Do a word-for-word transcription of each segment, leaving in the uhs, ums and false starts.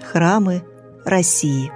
храмы России.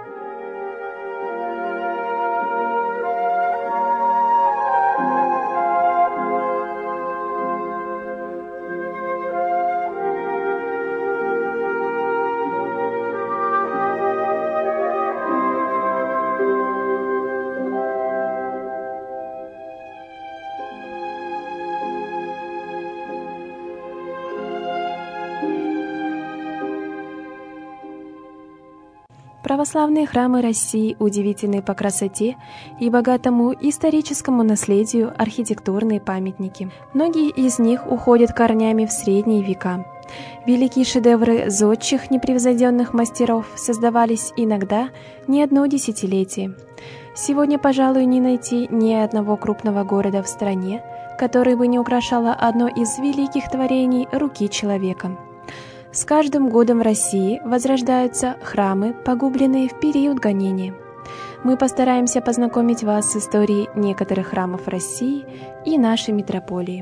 Православные храмы России удивительны по красоте и богатому историческому наследию архитектурные памятники. Многие из них уходят корнями в средние века. Великие шедевры зодчих непревзойденных мастеров создавались иногда не одно десятилетие. Сегодня, пожалуй, не найти ни одного крупного города в стране, который бы не украшало одно из великих творений руки человека. С каждым годом в России возрождаются храмы, погубленные в период гонения. Мы постараемся познакомить вас с историей некоторых храмов России и нашей митрополии.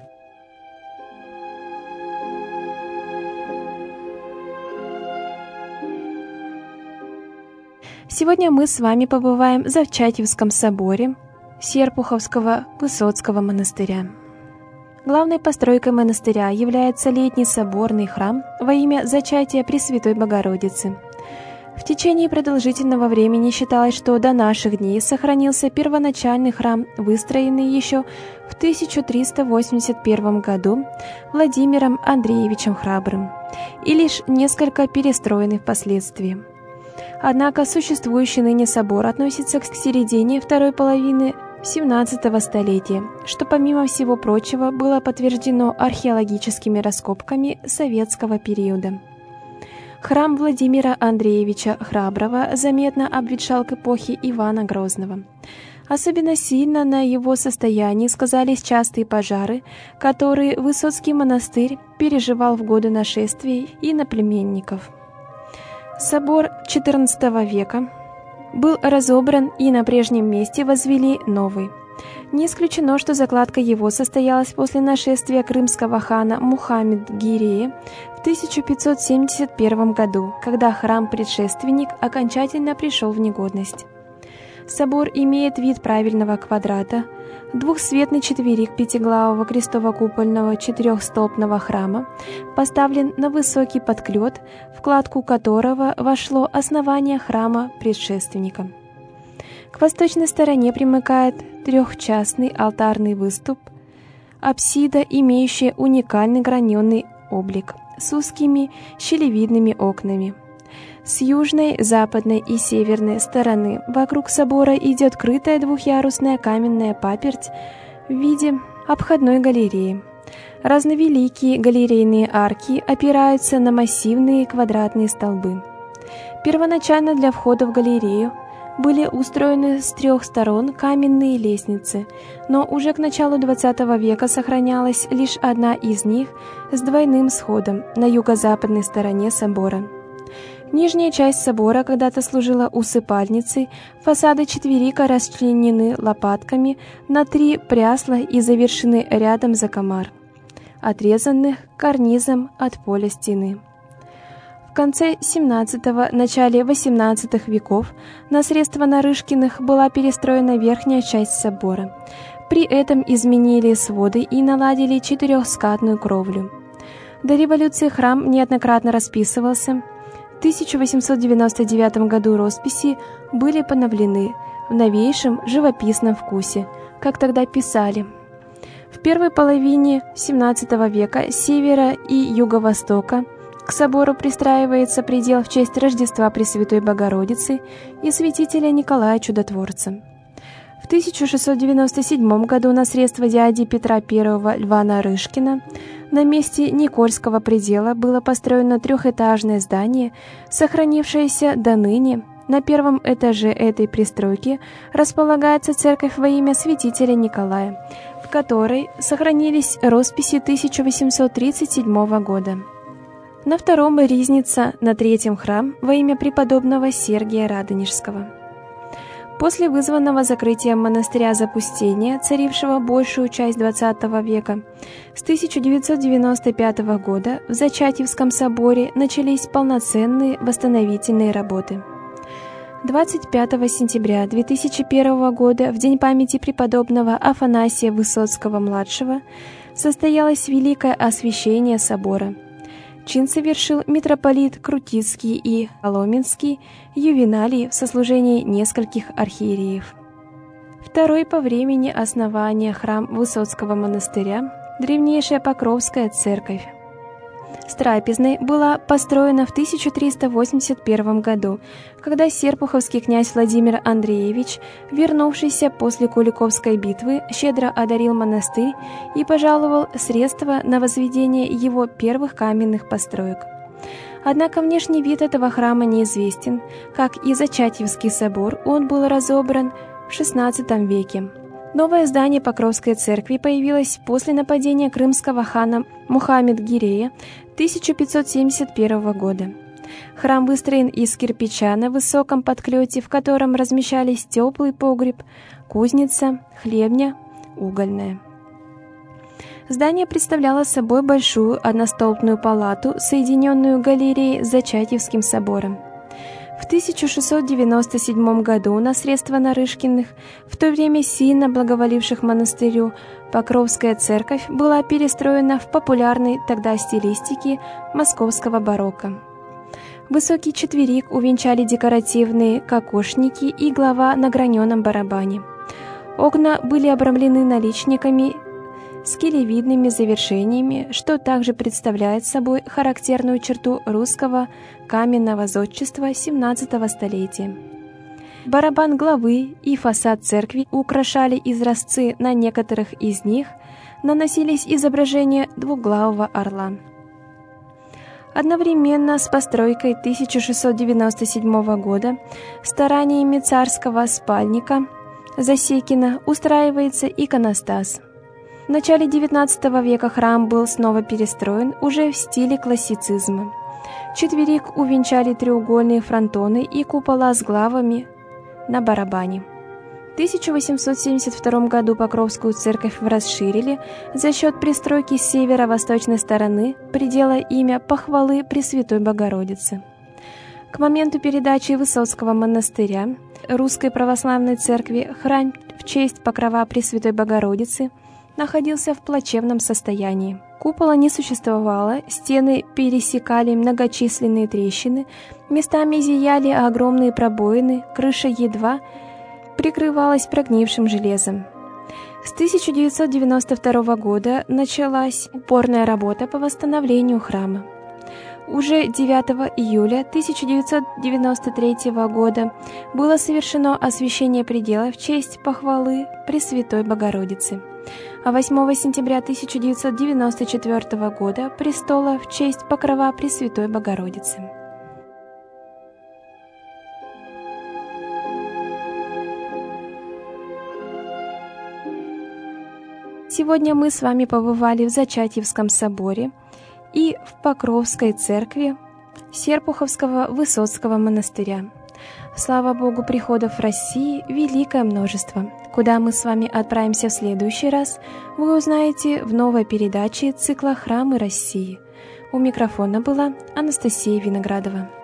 Сегодня мы с вами побываем в Завчатевском соборе Серпуховского Высоцкого монастыря. Главной постройкой монастыря является летний соборный храм во имя зачатия Пресвятой Богородицы. В течение продолжительного времени считалось, что до наших дней сохранился первоначальный храм, выстроенный еще в тысяча триста восемьдесят первом году Владимиром Андреевичем Храбрым, и лишь несколько перестроенный впоследствии. Однако существующий ныне собор относится к середине второй половины семнадцатого столетия, что, помимо всего прочего, было подтверждено археологическими раскопками советского периода. Храм Владимира Андреевича Храброго заметно обветшал к эпохе Ивана Грозного. Особенно сильно на его состоянии сказались частые пожары, которые Высоцкий монастырь переживал в годы нашествий иноплеменников. Собор четырнадцатого века был разобран, и на прежнем месте возвели новый. Не исключено, что закладка его состоялась после нашествия крымского хана Мухаммед-Гирея в тысяча пятьсот семьдесят первом году, когда храм-предшественник окончательно пришел в негодность. Собор имеет вид правильного квадрата, двухсветный четверик пятиглавого крестово-купольного четырехстолбного храма поставлен на высокий подклет, в кладку которого вошло основание храма предшественника. К восточной стороне примыкает трехчастный алтарный выступ, апсида, имеющая уникальный граненый облик, с узкими щелевидными окнами. С южной, западной и северной стороны вокруг собора идет крытая двухъярусная каменная паперть в виде обходной галереи. Разновеликие галерейные арки опираются на массивные квадратные столбы. Первоначально для входа в галерею были устроены с трех сторон каменные лестницы, но уже к началу двадцатого века сохранялась лишь одна из них с двойным сходом на юго-западной стороне собора. Нижняя часть собора когда-то служила усыпальницей, фасады четверика расчленены лопатками на три прясла и завершены рядом закомар, отрезанных карнизом от поля стены. В конце семнадцатого – начале восемнадцатого веков на средства Нарышкиных была перестроена верхняя часть собора. При этом изменили своды и наладили четырехскатную кровлю. До революции храм неоднократно расписывался. В тысяча восемьсот девяносто девятом году росписи были поновлены в новейшем живописном вкусе, как тогда писали. В первой половине семнадцатого века с севера и юго-востока к собору пристраивается предел в честь Рождества Пресвятой Богородицы и святителя Николая Чудотворца. В тысяча шестьсот девяносто седьмом году на средства дяди Петра Первого Льва Нарышкина на месте Никольского предела было построено трехэтажное здание, сохранившееся до ныне. На первом этаже этой пристройки располагается церковь во имя святителя Николая, в которой сохранились росписи тысяча восемьсот тридцать седьмого года. На втором ризница, на третьем храм во имя преподобного Сергия Радонежского. После вызванного закрытием монастыря запустения, царившего большую часть двадцатого века, с тысяча девятьсот девяносто пятого года в Зачатьевском соборе начались полноценные восстановительные работы. двадцать пятого сентября две тысячи первого года, в день памяти преподобного Афанасия Высоцкого-младшего, состоялось великое освящение собора. Чин совершил митрополит Крутицкий и Коломенский Ювеналий в сослужении нескольких архиереев. Второй по времени основания храм Высоцкого монастыря, древнейшая Покровская церковь. С трапезной была построена в тысяча триста восемьдесят первом году, когда серпуховский князь Владимир Андреевич, вернувшийся после Куликовской битвы, щедро одарил монастырь и пожаловал средства на возведение его первых каменных построек. Однако внешний вид этого храма неизвестен, как и Зачатьевский собор, он был разобран в шестнадцатом веке. Новое здание Покровской церкви появилось после нападения крымского хана Мухаммед-Гирея тысяча пятьсот семьдесят первого года. Храм выстроен из кирпича на высоком подклете, в котором размещались теплый погреб, кузница, хлебня, угольная. Здание представляло собой большую одностолбную палату, соединенную галереей с Зачатьевским собором. В тысяча шестьсот девяносто седьмом году на средства Нарышкиных, в то время сильно благоволивших монастырю, Покровская церковь была перестроена в популярной тогда стилистике московского барокко. Высокий четверик увенчали декоративные кокошники и глава на граненом барабане. Окна были обрамлены наличниками с килевидными завершениями, что также представляет собой характерную черту русского каменного зодчества семнадцатого столетия. Барабан главы и фасад церкви украшали изразцы, на некоторых из них наносились изображения двуглавого орла. Одновременно с постройкой тысяча шестьсот девяносто седьмого года стараниями царского спальника Засекина устраивается иконостас. В начале девятнадцатого века храм был снова перестроен уже в стиле классицизма. Четверик увенчали треугольные фронтоны и купола с главами на барабане. В тысяча восемьсот семьдесят втором году Покровскую церковь расширили за счет пристройки с северо-восточной стороны, придела имя Похвалы Пресвятой Богородицы. К моменту передачи Высоцкого монастыря Русской Православной Церкви храм в честь Покрова Пресвятой Богородицы находился в плачевном состоянии. Купола не существовало, стены пересекали многочисленные трещины, местами зияли огромные пробоины, крыша едва прикрывалась прогнившим железом. С тысяча девятьсот девяносто второго года началась упорная работа по восстановлению храма. Уже девятого июля тысяча девятьсот девяносто третьего года было совершено освящение предела в честь Похвалы Пресвятой Богородицы, а восьмого сентября тысяча девятьсот девяносто четвертого года престола в честь Покрова Пресвятой Богородицы. Сегодня мы с вами побывали в Зачатьевском соборе и в Покровской церкви Серпуховского Высоцкого монастыря. Слава Богу, приходов в России великое множество. Куда мы с вами отправимся в следующий раз, вы узнаете в новой передаче цикла «Храмы России». У микрофона была Анастасия Виноградова.